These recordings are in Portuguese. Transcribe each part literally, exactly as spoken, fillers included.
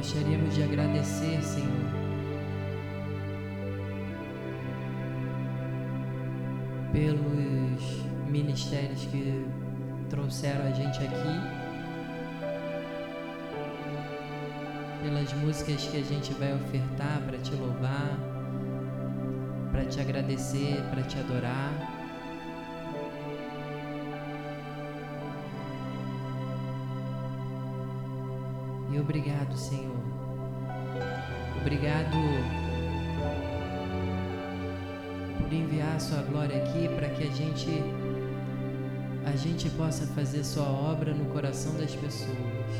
gostaríamos de agradecer, Senhor, pelos ministérios que trouxeram a gente aqui, pelas músicas que a gente vai ofertar para te louvar, para te agradecer, para te adorar. E obrigado, Senhor. Obrigado por enviar a sua glória aqui para que a gente a gente possa fazer sua obra no coração das pessoas.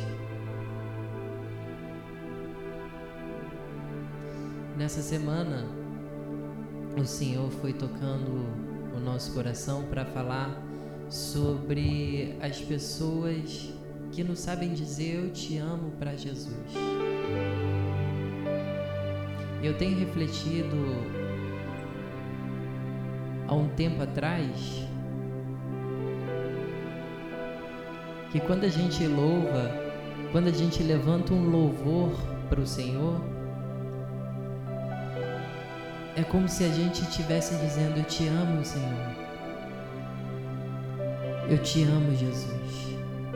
Nessa semana, o Senhor foi tocando o nosso coração para falar sobre as pessoas que não sabem dizer eu te amo para Jesus. Eu tenho refletido há um tempo atrás que quando a gente louva, quando a gente levanta um louvor para o Senhor, é como se a gente estivesse dizendo eu te amo, Senhor. Eu te amo, Jesus.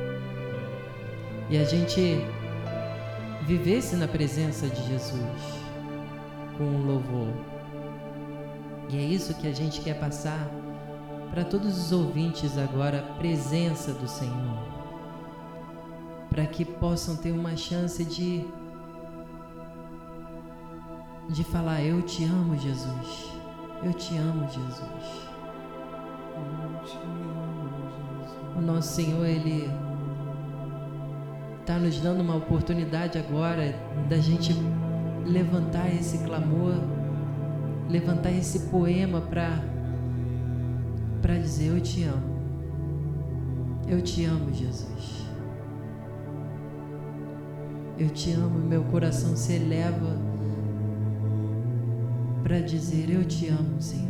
E a gente vivesse na presença de Jesus com um louvor. E é isso que a gente quer passar para todos os ouvintes agora, a presença do Senhor, para que possam ter uma chance de de falar eu te amo, Jesus. Eu te amo, Jesus. Eu te amo, Jesus. O nosso Senhor, Ele está nos dando uma oportunidade agora da gente levantar esse clamor, levantar esse poema para para dizer eu te amo. Eu te amo, Jesus. Eu te amo, meu coração se eleva para dizer eu te amo, Senhor.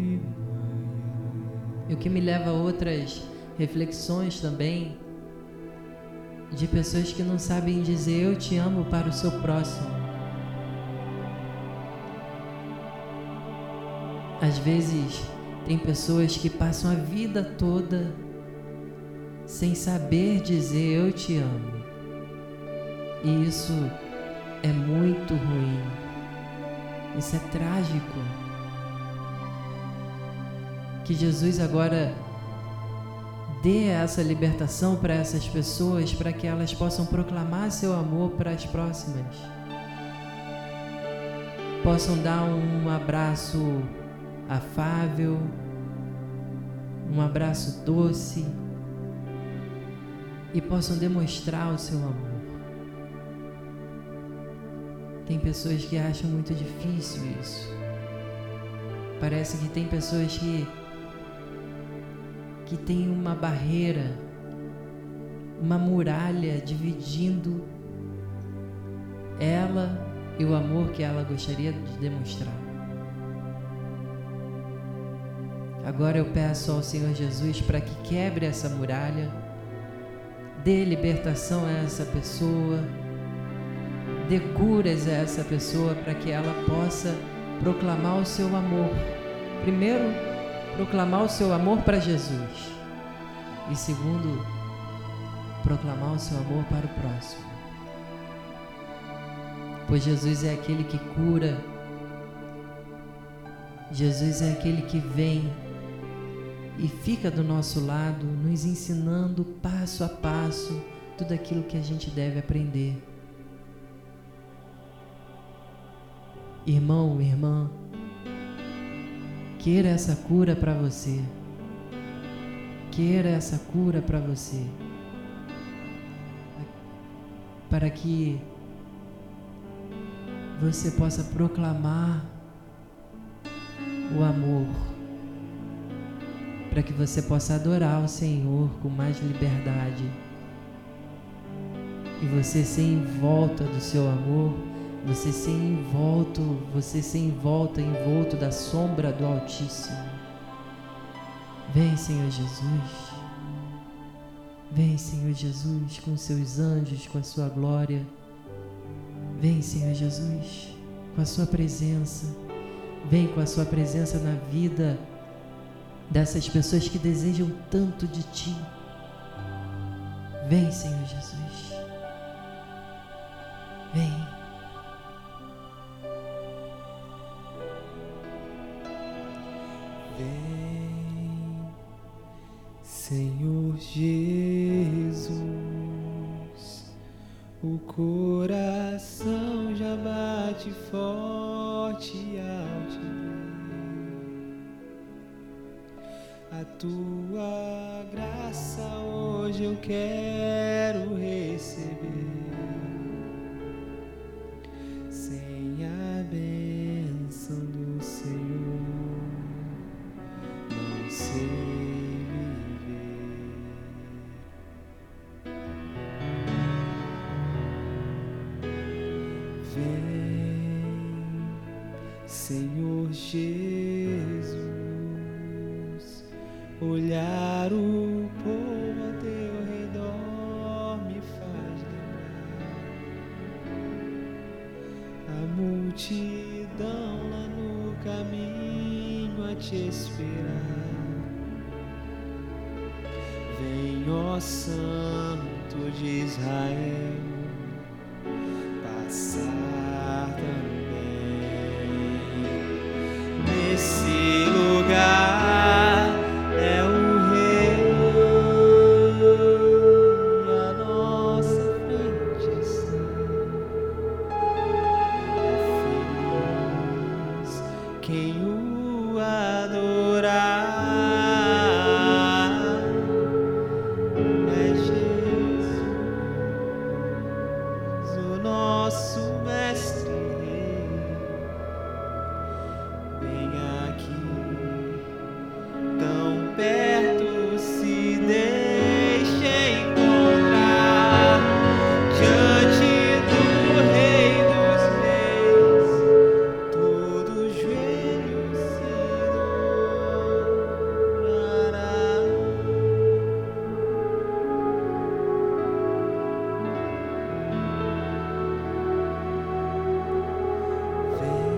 E o que me leva a outras reflexões também de pessoas que não sabem dizer eu te amo para o seu próximo. Às vezes tem pessoas que passam a vida toda sem saber dizer eu te amo. E isso é muito ruim. Isso é trágico. Que Jesus agora dê essa libertação para essas pessoas, para que elas possam proclamar seu amor para as próximas. Possam dar um abraço afável, um abraço doce, e possam demonstrar o seu amor. Tem pessoas que acham muito difícil isso. Parece que tem pessoas que que tem uma barreira, uma muralha dividindo ela e o amor que ela gostaria de demonstrar. Agora eu peço ao Senhor Jesus para que quebre essa muralha, dê libertação a essa pessoa, dê curas a essa pessoa para que ela possa proclamar o seu amor. Primeiro, proclamar o seu amor para Jesus. E segundo, proclamar o seu amor para o próximo. Pois Jesus é aquele que cura. Jesus é aquele que vem e fica do nosso lado, nos ensinando passo a passo tudo aquilo que a gente deve aprender. Irmão, irmã, queira essa cura para você. Queira essa cura para você. Para que você possa proclamar o amor. Para que você possa adorar o Senhor com mais liberdade. E você ser envolta do seu amor, você ser envolto, você ser envolta, envolto da sombra do Altíssimo. Vem, Senhor Jesus. Vem, Senhor Jesus, com seus anjos, com a sua glória. Vem, Senhor Jesus, com a sua presença. Vem com a sua presença na vida dessas pessoas que desejam tanto de Ti. Vem, Senhor Jesus. Vem. Vem, Senhor Jesus, o coração já bate forte ao te ver. A tua graça hoje eu quero receber. Sem a bênção do Senhor, não sei viver. Vem, Senhor Jesus, olhar o povo ao teu redor me faz lembrar a multidão lá no caminho a te esperar. Vem, ó Santo de Israel, passar também nesse lugar. É o Rei à nossa frente está. É feliz quem o adorar. É Jesus, o nosso mestre rei. Vem aqui, tão perto, se deixa encontrar diante do Rei dos Reis. Todo joelho se dobrará. Vem,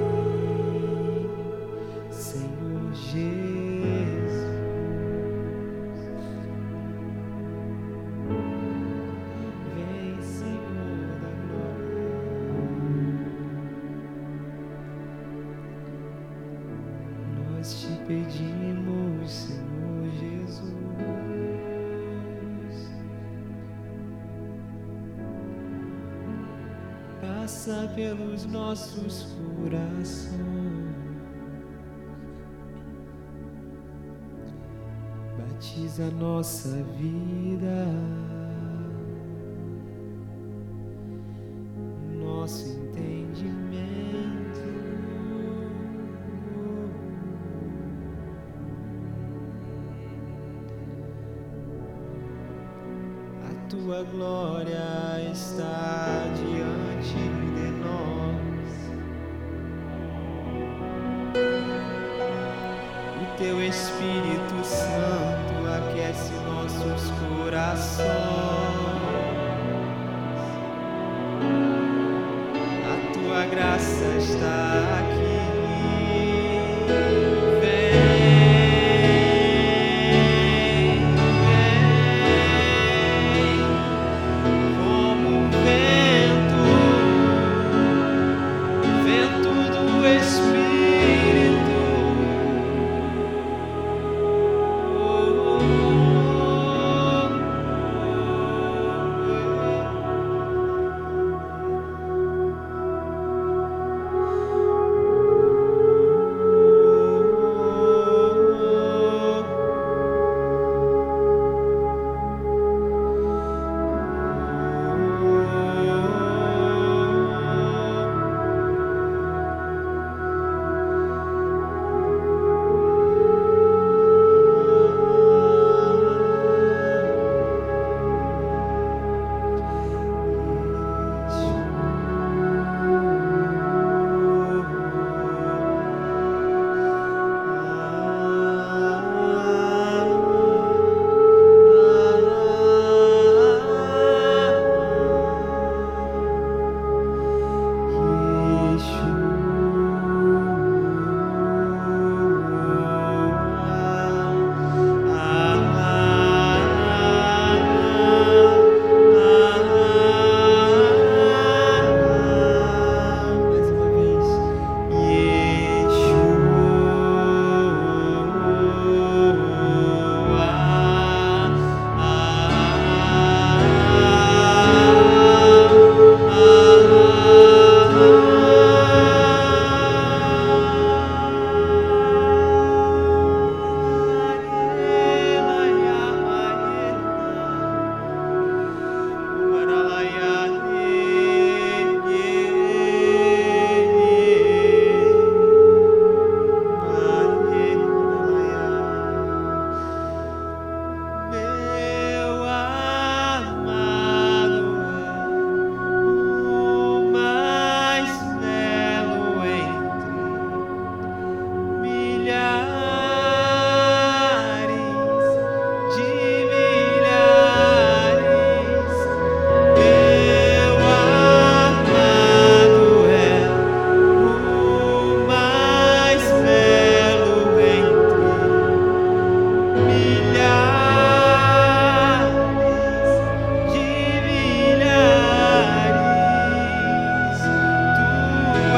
Senhor Jesus, vem, Senhor da glória. Nós te pedimos, Senhor Jesus, passa pelos nossos corações, batiza nossa vida, nosso entendimento. A tua glória está diante de nós. O teu Espírito Santo aquece nossos corações. A tua graça está aqui. Vem, vem, como um vento, vento do Espírito. Oh, oh, oh, oh.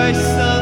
és santo.